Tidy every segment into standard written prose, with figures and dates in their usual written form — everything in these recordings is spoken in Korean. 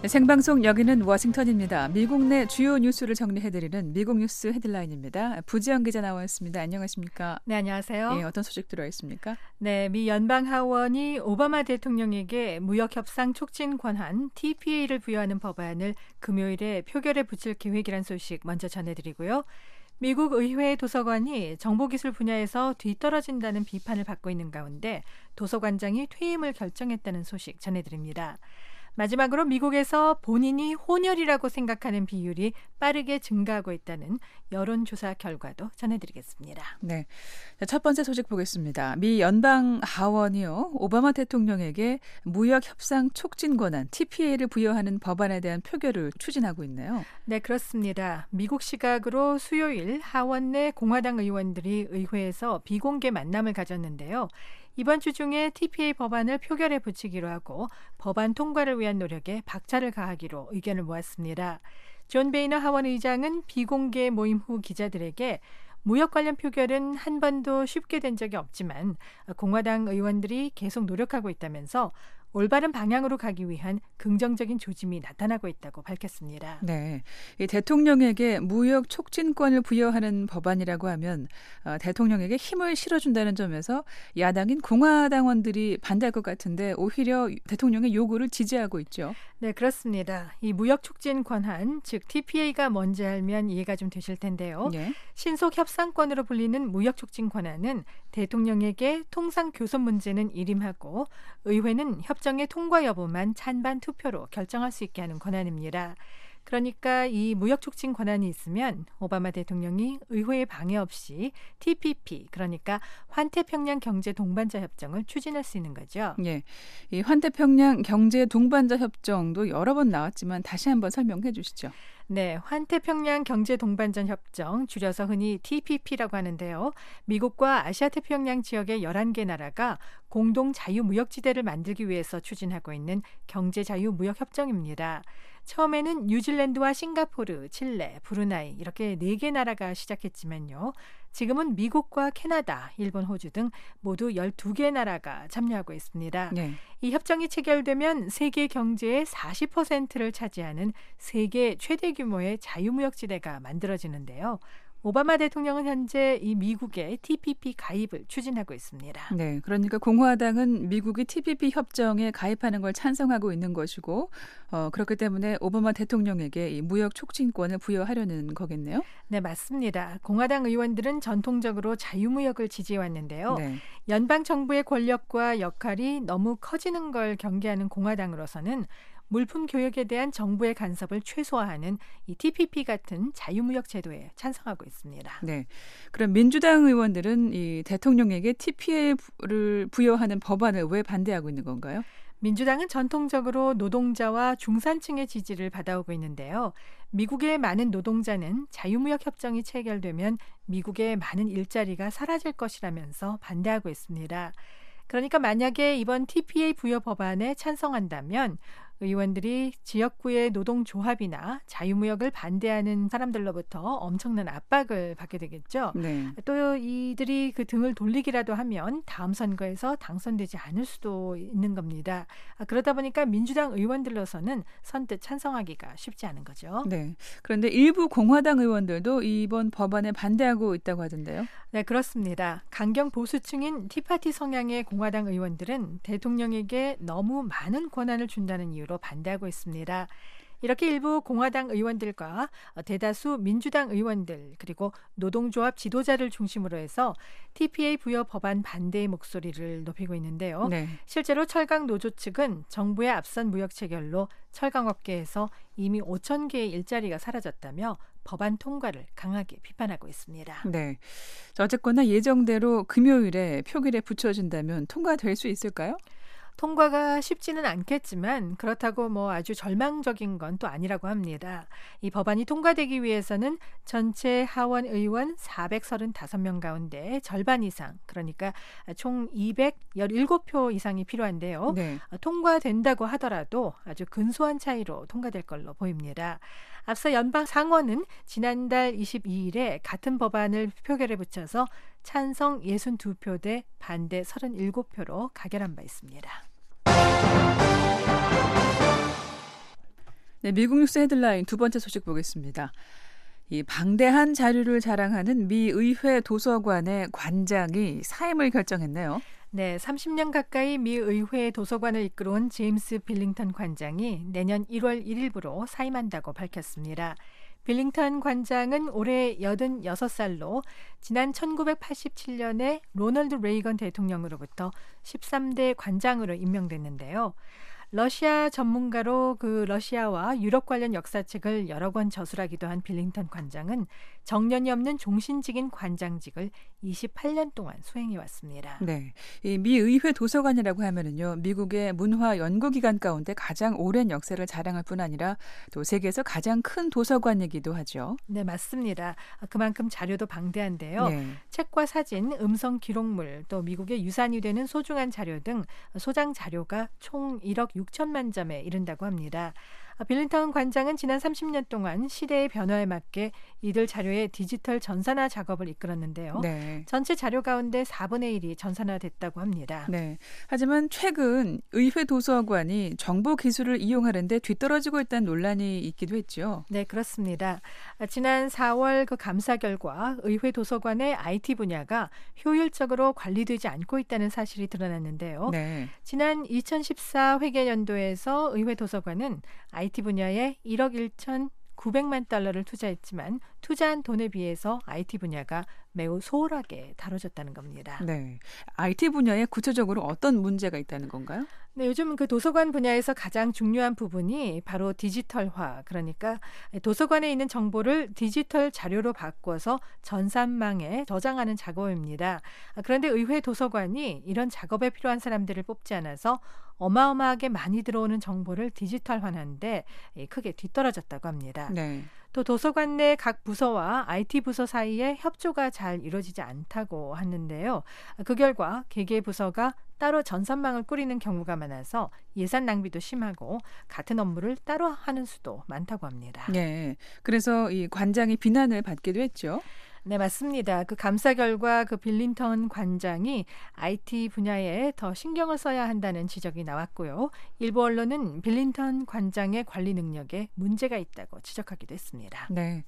생방송 여기는 워싱턴입니다. 미국 내 주요 뉴스를 정리해드리는 미국 뉴스 헤드라인입니다. 부지영 기자 나와 있습니다. 안녕하십니까? 네, 안녕하세요. 예, 어떤 소식 들어와 있습니까? 네, 미 연방하원이 오바마 대통령에게 무역협상 촉진 권한 TPA를 부여하는 법안을 금요일에 표결에 붙일 계획이란 소식 먼저 전해드리고요. 미국 의회 도서관이 정보기술 분야에서 뒤떨어진다는 비판을 받고 있는 가운데 도서관장이 퇴임을 결정했다는 소식 전해드립니다. 마지막으로 미국에서 본인이 혼혈이라고 생각하는 비율이 빠르게 증가하고 있다는 여론조사 결과도 전해드리겠습니다. 네, 첫 번째 소식 보겠습니다. 미 연방 하원이요, 오바마 대통령에게 무역 협상 촉진 권한 TPA를 부여하는 법안에 대한 표결을 추진하고 있네요. 네, 그렇습니다. 미국 시각으로 수요일 하원 내 공화당 의원들이 의회에서 비공개 만남을 가졌는데요. 이번 주 중에 TPA 법안을 표결에 붙이기로 하고 법안 통과를 위한 노력에 박차를 가하기로 의견을 모았습니다. 존 베이너 하원 의장은 비공개 모임 후 기자들에게 무역 관련 표결은 한 번도 쉽게 된 적이 없지만 공화당 의원들이 계속 노력하고 있다면서 올바른 방향으로 가기 위한 긍정적인 조짐이 나타나고 있다고 밝혔습니다. 네, 이 대통령에게 무역 촉진권을 부여하는 법안이라고 하면 대통령에게 힘을 실어준다는 점에서 야당인 공화당원들이 반대할 것 같은데 오히려 대통령의 요구를 지지하고 있죠. 네, 그렇습니다. 이 무역 촉진 권한, 즉 TPA가 뭔지 알면 이해가 좀 되실 텐데요. 네. 신속 협상권으로 불리는 무역 촉진 권한은 대통령에게 통상 교섭 문제는 일임하고 의회는 협정의 통과 여부만 찬반 투표로 결정할 수 있게 하는 권한입니다. 그러니까 이 무역 촉진 권한이 있으면 오바마 대통령이 의회의 방해 없이 TPP, 그러니까 환태평양 경제 동반자 협정을 추진할 수 있는 거죠. 예, 이 환태평양 경제 동반자 협정도 여러 번 나왔지만 다시 한번 설명해 주시죠. 네, 환태평양 경제 동반자 협정, 줄여서 흔히 TPP라고 하는데요. 미국과 아시아태평양 지역의 11개 나라가 공동 자유무역지대를 만들기 위해서 추진하고 있는 경제자유무역협정입니다. 처음에는 뉴질랜드와 싱가포르, 칠레, 브루나이 이렇게 4개 나라가 시작했지만요. 지금은 미국과 캐나다, 일본, 호주 등 모두 12개 나라가 참여하고 있습니다. 네. 이 협정이 체결되면 세계 경제의 40%를 차지하는 세계 최대 규모의 자유무역지대가 만들어지는데요. 오바마 대통령은 현재 이 미국의 TPP 가입을 추진하고 있습니다. 네, 그러니까 공화당은 미국이 TPP 협정에 가입하는 걸 찬성하고 있는 것이고 그렇기 때문에 오바마 대통령에게 이 무역 촉진권을 부여하려는 거겠네요. 네, 맞습니다. 공화당 의원들은 전통적으로 자유무역을 지지해왔는데요. 네. 연방 정부의 권력과 역할이 너무 커지는 걸 경계하는 공화당으로서는 물품 교역에 대한 정부의 간섭을 최소화하는 이 TPP 같은 자유무역 제도에 찬성하고 있습니다. 네. 그럼 민주당 의원들은 이 대통령에게 TPA를 부여하는 법안을 왜 반대하고 있는 건가요? 민주당은 전통적으로 노동자와 중산층의 지지를 받아오고 있는데요. 미국의 많은 노동자는 자유무역 협정이 체결되면 미국의 많은 일자리가 사라질 것이라면서 반대하고 있습니다. 그러니까 만약에 이번 TPA 부여 법안에 찬성한다면 의원들이 지역구의 노동조합이나 자유무역을 반대하는 사람들로부터 엄청난 압박을 받게 되겠죠. 네. 또 이들이 그 등을 돌리기라도 하면 다음 선거에서 당선되지 않을 수도 있는 겁니다. 그러다 보니까 민주당 의원들로서는 선뜻 찬성하기가 쉽지 않은 거죠. 네. 그런데 일부 공화당 의원들도 이번 법안에 반대하고 있다고 하던데요. 네, 그렇습니다. 강경 보수층인 티파티 성향의 공화당 의원들은 대통령에게 너무 많은 권한을 준다는 이유로 반대하고 있습니다. 이렇게 일부 공화당 의원들과 대다수 민주당 의원들 그리고 노동조합 지도자를 중심으로 해서 TPA 부여 법안 반대의 목소리를 높이고 있는데요. 네. 실제로 철강 노조 측은 정부의 앞선 무역 체결로 철강업계에서 이미 5천 개의 일자리가 사라졌다며 법안 통과를 강하게 비판하고 있습니다. 네. 어쨌거나 예정대로 금요일에 표결에 붙여진다면 통과될 수 있을까요? 통과가 쉽지는 않겠지만 그렇다고 뭐 아주 절망적인 건 또 아니라고 합니다. 이 법안이 통과되기 위해서는 전체 하원 의원 435명 가운데 절반 이상, 그러니까 총 217표 이상이 필요한데요. 네. 통과된다고 하더라도 아주 근소한 차이로 통과될 걸로 보입니다. 앞서 연방 상원은 지난달 22일에 같은 법안을 표결에 붙여서 찬성 62표 대 반대 37표로 가결한 바 있습니다. 네, 미국 뉴스 헤드라인 두 번째 소식 보겠습니다. 이 방대한 자료를 자랑하는 미 의회 도서관의 관장이 사임을 결정했네요. 네, 30년 가까이 미 의회 도서관을 이끌어온 제임스 빌링턴 관장이 내년 1월 1일부로 사임한다고 밝혔습니다. 빌링턴 관장은 올해 86살로 지난 1987년에 로널드 레이건 대통령으로부터 13대 관장으로 임명됐는데요. 러시아 전문가로 그 러시아와 유럽 관련 역사책을 여러 권 저술하기도 한 빌링턴 관장은 정년이 없는 종신직인 관장직을 28년 동안 수행해왔습니다. 네, 이 미 의회 도서관이라고 하면은요, 미국의 문화 연구기관 가운데 가장 오랜 역사를 자랑할 뿐 아니라 또 세계에서 가장 큰 도서관이기도 하죠. 네, 맞습니다. 그만큼 자료도 방대한데요. 네. 책과 사진, 음성 기록물, 또 미국의 유산이 되는 소중한 자료 등 소장 자료가 총 1억 6천만 점에 이른다고 합니다. 빌링턴 관장은 지난 30년 동안 시대의 변화에 맞게 이들 자료의 디지털 전산화 작업을 이끌었는데요. 네. 전체 자료 가운데 4분의 1이 전산화됐다고 합니다. 네. 하지만 최근 의회 도서관이 정보 기술을 이용하는데 뒤떨어지고 있다는 논란이 있기도 했죠. 네, 그렇습니다. 지난 4월 그 감사 결과 의회 도서관의 IT 분야가 효율적으로 관리되지 않고 있다는 사실이 드러났는데요. 네. 지난 2014 회계연도에서 의회 도서관은 IT 분야에 1억 1,900만 달러를 투자했지만 투자한 돈에 비해서 IT 분야가 매우 소홀하게 다뤄졌다는 겁니다. 네. IT 분야에 구체적으로 어떤 문제가 있다는 건가요? 네, 요즘 그 도서관 분야에서 가장 중요한 부분이 바로 디지털화, 그러니까 도서관에 있는 정보를 디지털 자료로 바꿔서 전산망에 저장하는 작업입니다. 그런데 의회 도서관이 이런 작업에 필요한 사람들을 뽑지 않아서 어마어마하게 많이 들어오는 정보를 디지털화하는데 크게 뒤떨어졌다고 합니다. 네. 또 도서관 내 각 부서와 IT 부서 사이에 협조가 잘 이루어지지 않다고 하는데요. 그 결과 개개 부서가 따로 전산망을 꾸리는 경우가 많아서 예산 낭비도 심하고 같은 업무를 따로 하는 수도 많다고 합니다. 네. 그래서 이 관장이 비난을 받기도 했죠. 네, 맞습니다. 그 감사 결과 그 빌링턴 관장이 IT 분야에 더 신경을 써야 한다는 지적이 나왔고요. 일부 언론은 빌링턴 관장의 관리 능력에 문제가 있다고 지적하기도 했습니다. 네.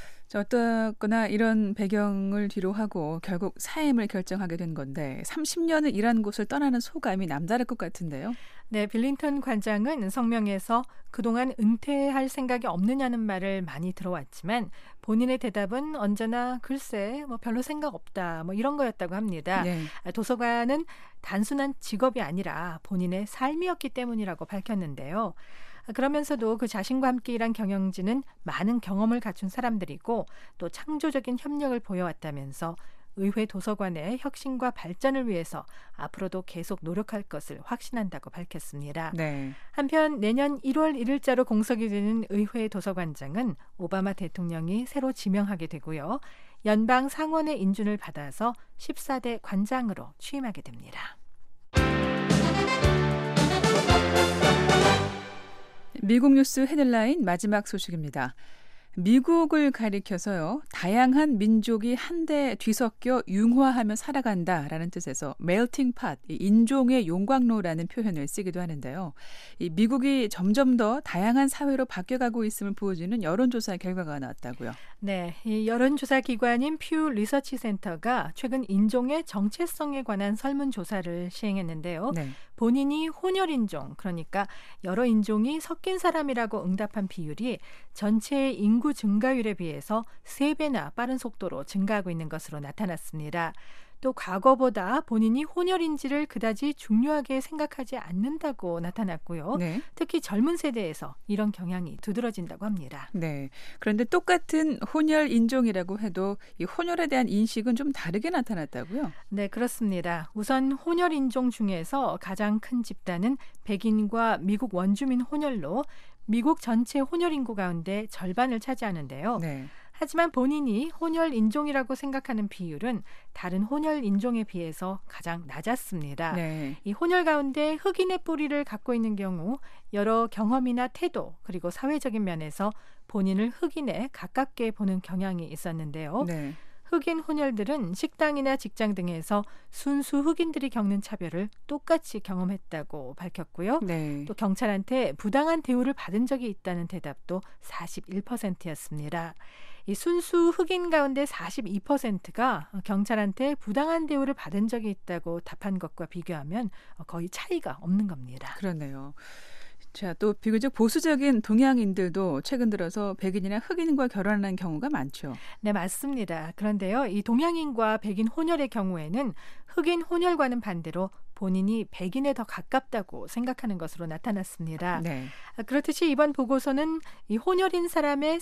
어떻거나 이런 배경을 뒤로 하고 결국 사임을 결정하게 된 건데 30년을 일한 곳을 떠나는 소감이 남다를 것 같은데요. 네, 빌링턴 관장은 성명에서 그동안 은퇴할 생각이 없느냐는 말을 많이 들어왔지만 본인의 대답은 언제나 글쎄 별로 생각 없다 이런 거였다고 합니다. 네. 도서관은 단순한 직업이 아니라 본인의 삶이었기 때문이라고 밝혔는데요. 그러면서도 그 자신과 함께 일한 경영진은 많은 경험을 갖춘 사람들이고 또 창조적인 협력을 보여왔다면서 의회 도서관의 혁신과 발전을 위해서 앞으로도 계속 노력할 것을 확신한다고 밝혔습니다. 네. 한편 내년 1월 1일자로 공석이 되는 의회 도서관장은 오바마 대통령이 새로 지명하게 되고요. 연방 상원의 인준을 받아서 14대 관장으로 취임하게 됩니다. 미국 뉴스 헤드라인 마지막 소식입니다. 미국을 가리켜서요. 다양한 민족이 한데 뒤섞여 융화하며 살아간다라는 뜻에서 melting pot, 인종의 용광로라는 표현을 쓰기도 하는데요. 이 미국이 점점 더 다양한 사회로 바뀌어가고 있음을 보여주는 여론조사 결과가 나왔다고요. 네, 이 여론조사 기관인 퓨 리서치 센터가 최근 인종의 정체성에 관한 설문조사를 시행했는데요. 네. 본인이 혼혈인종, 그러니까 여러 인종이 섞인 사람이라고 응답한 비율이 전체 인구 증가율에 비해서 3배나 빠른 속도로 증가하고 있는 것으로 나타났습니다. 또 과거보다 본인이 혼혈인지를 그다지 중요하게 생각하지 않는다고 나타났고요. 네. 특히 젊은 세대에서 이런 경향이 두드러진다고 합니다. 네. 그런데 똑같은 혼혈 인종이라고 해도 이 혼혈에 대한 인식은 좀 다르게 나타났다고요? 네, 그렇습니다. 우선 혼혈 인종 중에서 가장 큰 집단은 백인과 미국 원주민 혼혈로 미국 전체 혼혈 인구 가운데 절반을 차지하는데요. 네. 하지만 본인이 혼혈 인종이라고 생각하는 비율은 다른 혼혈 인종에 비해서 가장 낮았습니다. 네. 이 혼혈 가운데 흑인의 뿌리를 갖고 있는 경우 여러 경험이나 태도 그리고 사회적인 면에서 본인을 흑인에 가깝게 보는 경향이 있었는데요. 네. 흑인 혼혈들은 식당이나 직장 등에서 순수 흑인들이 겪는 차별을 똑같이 경험했다고 밝혔고요. 네. 또 경찰한테 부당한 대우를 받은 적이 있다는 대답도 41%였습니다. 이 순수 흑인 가운데 42%가 경찰한테 부당한 대우를 받은 적이 있다고 답한 것과 비교하면 거의 차이가 없는 겁니다. 그렇네요. 자, 또 비교적 보수적인 동양인들도 최근 들어서 백인이나 흑인과 결혼하는 경우가 많죠. 네, 맞습니다. 그런데요, 이 동양인과 백인 혼혈의 경우에는 흑인 혼혈과는 반대로 본인이 백인에 더 가깝다고 생각하는 것으로 나타났습니다. 네. 그렇듯이 이번 보고서는 이 혼혈인 사람의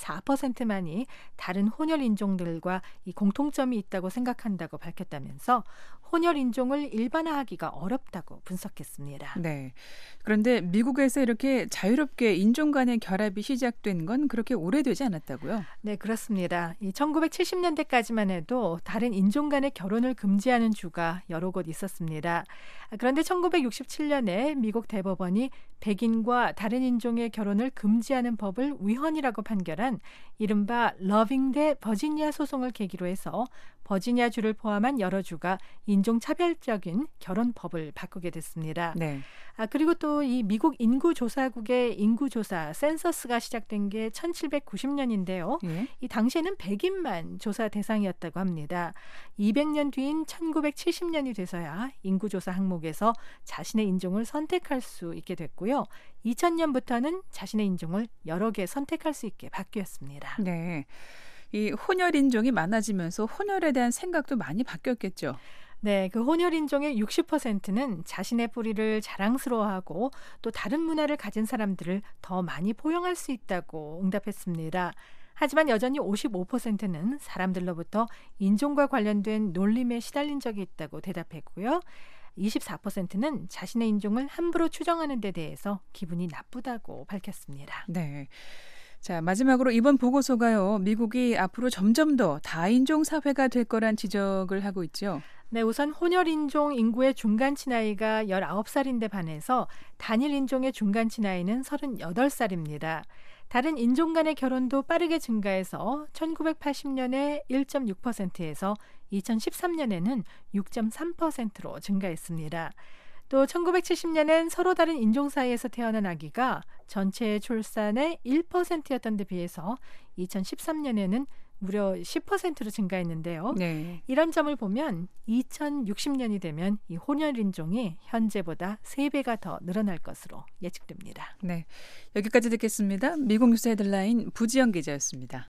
34%만이 다른 혼혈 인종들과 이 공통점이 있다고 생각한다고 밝혔다면서 혼혈 인종을 일반화하기가 어렵다고 분석했습니다. 네. 그런데 미국에서 이렇게 자유롭게 인종 간의 결합이 시작된 건 그렇게 오래되지 않았다고요? 네, 그렇습니다. 이 1970년대까지만 해도 다른 인종 간의 결혼을 금지하는 주가 여러 곳 있었습니다. 그런데 1967년에 미국 대법원이 백인과 다른 인종의 결혼을 금지하는 법을 위헌이라고 판결한 이른바 러빙 대 버지니아 소송을 계기로 해서 버지니아주를 포함한 여러 주가 인종차별적인 결혼법을 바꾸게 됐습니다. 네. 그리고 또 이 미국 인구조사국의 인구조사 센서스가 시작된 게 1790년인데요. 예. 이 당시에는 백인만 조사 대상이었다고 합니다. 200년 뒤인 1970년이 돼서야 인구조사 항목에서 자신의 인종을 선택할 수 있게 됐고요. 2000년부터는 자신의 인종을 여러 개 선택할 수 있게 바뀌었습니다. 네. 이 혼혈 인종이 많아지면서 혼혈에 대한 생각도 많이 바뀌었겠죠. 네, 그 혼혈 인종의 60%는 자신의 뿌리를 자랑스러워하고 또 다른 문화를 가진 사람들을 더 많이 포용할 수 있다고 응답했습니다. 하지만 여전히 55%는 사람들로부터 인종과 관련된 놀림에 시달린 적이 있다고 대답했고요. 24%는 자신의 인종을 함부로 추정하는 데 대해서 기분이 나쁘다고 밝혔습니다. 네. 자, 마지막으로 이번 보고서가요, 미국이 앞으로 점점 더 다인종 사회가 될 거란 지적을 하고 있죠. 네, 우선 혼혈 인종 인구의 중간치 나이가 19살인데 반해서 단일 인종의 중간치 나이는 38살입니다. 다른 인종 간의 결혼도 빠르게 증가해서 1980년에 1.6%에서 2013년에는 6.3%로 증가했습니다. 또 1970년엔 서로 다른 인종 사이에서 태어난 아기가 전체 출산의 1%였던 데 비해서 2013년에는 무려 10%로 증가했는데요. 네. 이런 점을 보면 2060년이 되면 이 혼혈 인종이 현재보다 3배가 더 늘어날 것으로 예측됩니다. 네. 여기까지 듣겠습니다. 미국 뉴스 헤드라인 부지영 기자였습니다.